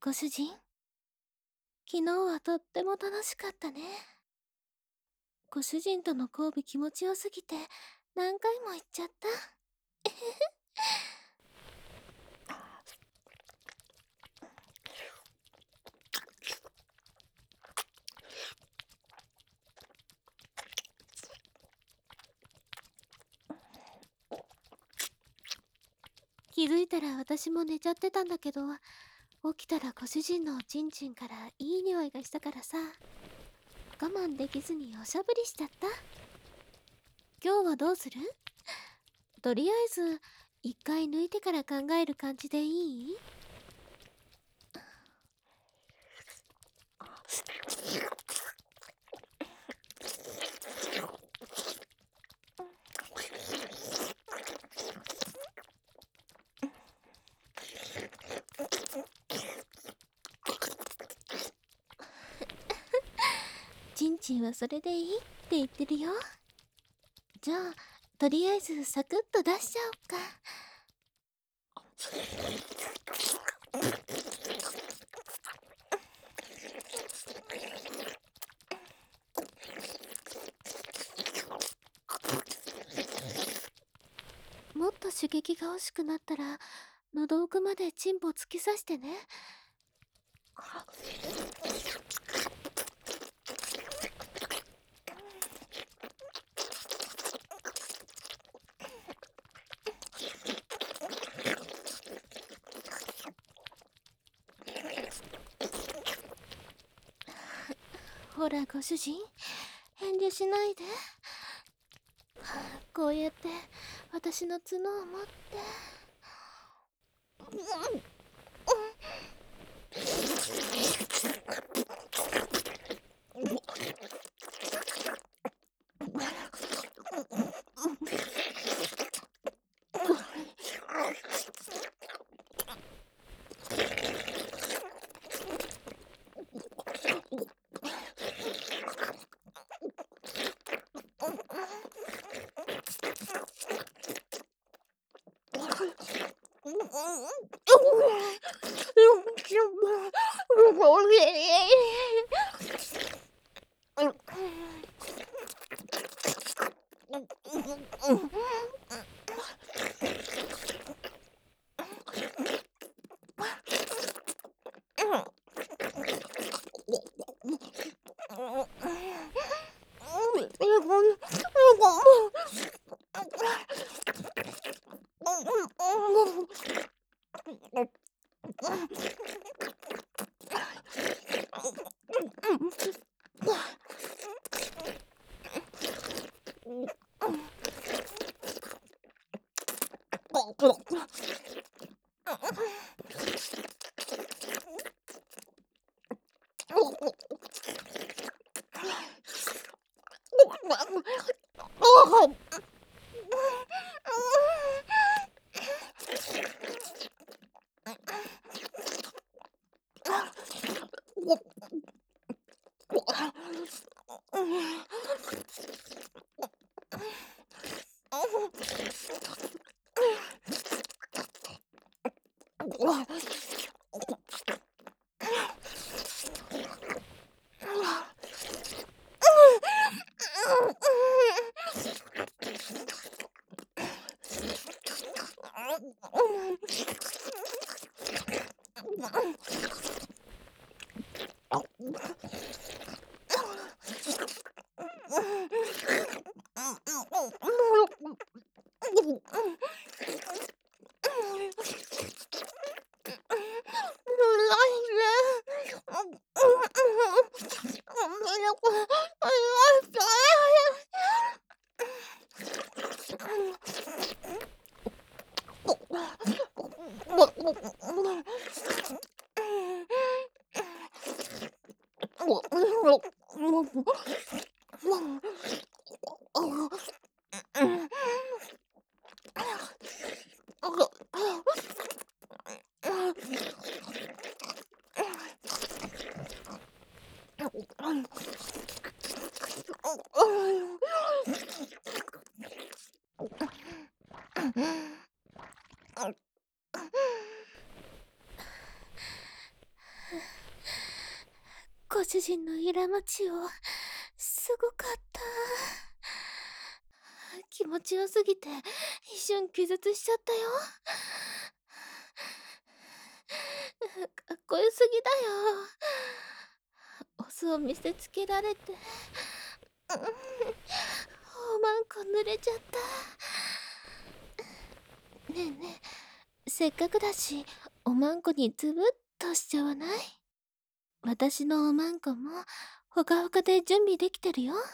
ご主人、昨日はとっても楽しかったね。ご主人との交尾気持ちよすぎて何回も言っちゃった。気づいたら私も寝ちゃってたんだけど、起きたらご主人のおちんちんからいい匂いがしたからさ、我慢できずにおしゃぶりしちゃった。今日はどうする？とりあえず一回抜いてから考える感じでいい？ちんちんはそれでいいって言ってるよ。じゃあとりあえずサクッと出しちゃおっか。もっと刺激が欲しくなったら喉奥までチンポ突き刺してね。ほらご主人、遠慮しないで。こうやって私の角を持って。 ご主人のイラマチをすごかった。気持ちよすぎて一瞬気絶しちゃったよ。かっこよすぎだよ。オスを見せつけられて、おまんこ濡れちゃった。ねえねえ、せっかくだしおまんこにズブッとしちゃわない？私のおまんこもほかほかで準備できてるよ。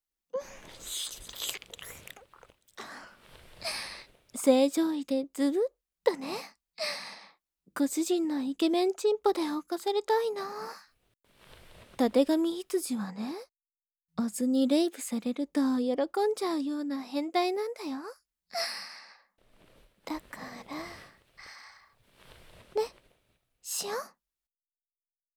正常位でズブッとね。ご主人のイケメンチンポで犯されたいな。たてがみ羊はね、オスにレイプされると喜んじゃうような変態なんだよ。だから